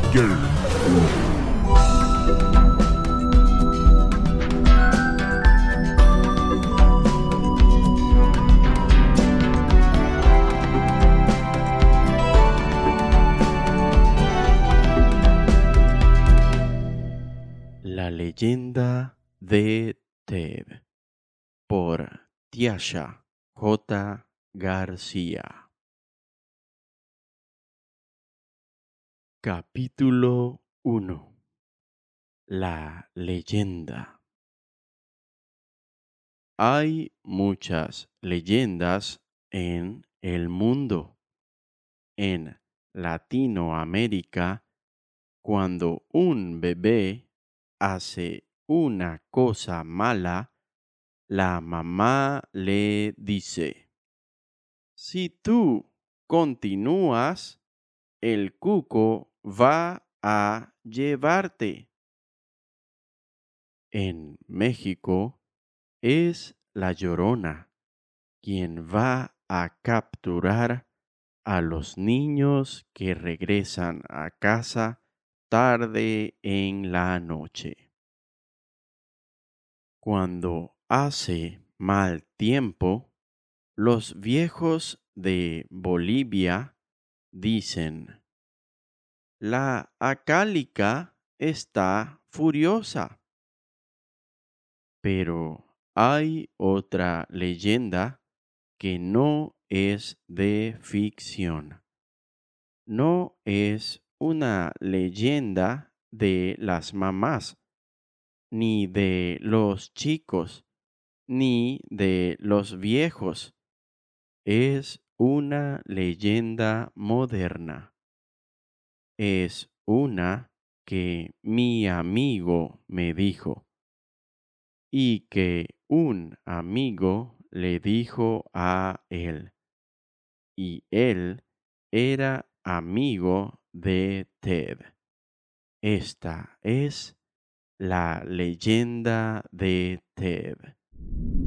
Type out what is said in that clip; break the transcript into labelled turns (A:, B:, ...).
A: Miguel.
B: La leyenda de Ted por Tiasha J. García. Capítulo 1. La leyenda. Hay muchas leyendas en el mundo. En Latinoamérica, cuando un bebé hace una cosa mala, la mamá le dice: si tú continúas, el cuco va a llevarte. En México es la Llorona quien va a capturar a los niños que regresan a casa tarde en la noche. Cuando hace mal tiempo, los viejos de Bolivia dicen: la acálica está furiosa. Pero hay otra leyenda que no es de ficción. No es una leyenda de las mamás, ni de los chicos, ni de los viejos. Es una leyenda moderna. Es una que mi amigo me dijo y que un amigo le dijo a él. Y él era amigo de Ted. Esta es la leyenda de Ted.